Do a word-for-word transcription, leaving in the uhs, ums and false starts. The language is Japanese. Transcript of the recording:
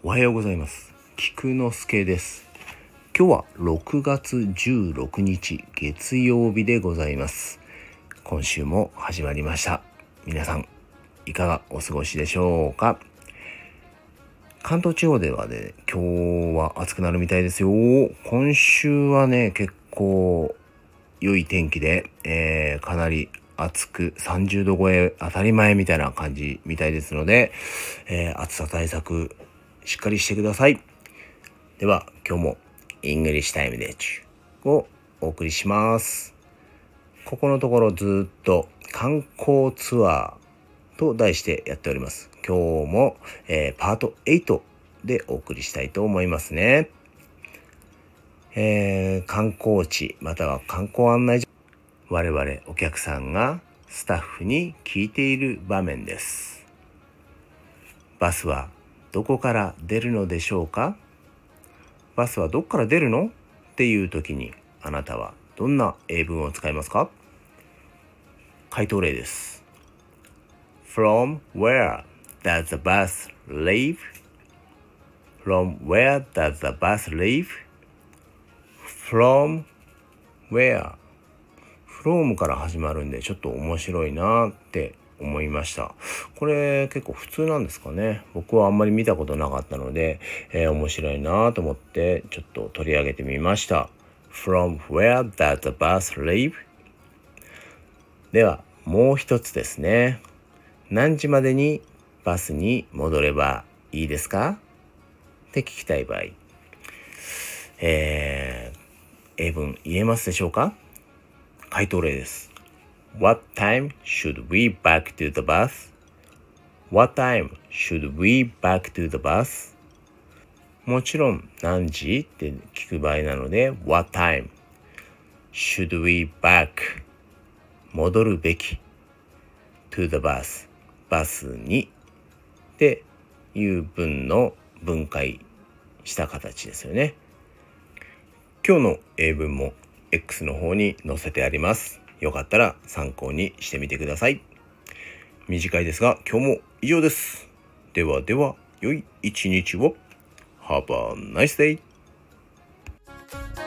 おはようございます。菊之助です。今日はろくがつじゅうろくにち月曜日でございます。今週も始まりました。皆さんいかがお過ごしでしょうか。関東地方ではね、今日は暑くなるみたいですよ。今週はね、結構良い天気で、えー、かなり暑くさんじゅうど超え当たり前みたいな感じみたいですので、えー、暑さ対策しっかりしてください。では今日もイングリッシュタイムでちゅをお送りします。ここのところずっと観光ツアーと題してやっております。今日も、えー、パートはちでお送りしたいと思いますね。えー、観光地または観光案内所、我々お客さんがスタッフに聞いている場面です。バスはどこから出るのでしょうか。バスはどこから出るのっていう時にあなたはどんな英文を使いますか。回答例です。 From where does the bus leave? From where does the bus leave? From where from から始まるんでちょっと面白いなって思いました。これ結構普通なんですかね。僕はあんまり見たことなかったので、えー、面白いなと思ってちょっと取り上げてみました。 From where does the bus leave? ではもう一つですね。何時までにバスに戻ればいいですかって聞きたい場合、えー、英文言えますでしょうか。回答例です。 What time should we back to the bus? What time should we back to the bus? もちろん何時って聞く場合なので What time should we back 戻るべき to the bus バスにっていう文の分解した形ですよね。今日の英文も X の方に載せてあります。よかったら参考にしてみてください。短いですが今日も以上です。ではでは良い一日を。Have a nice day.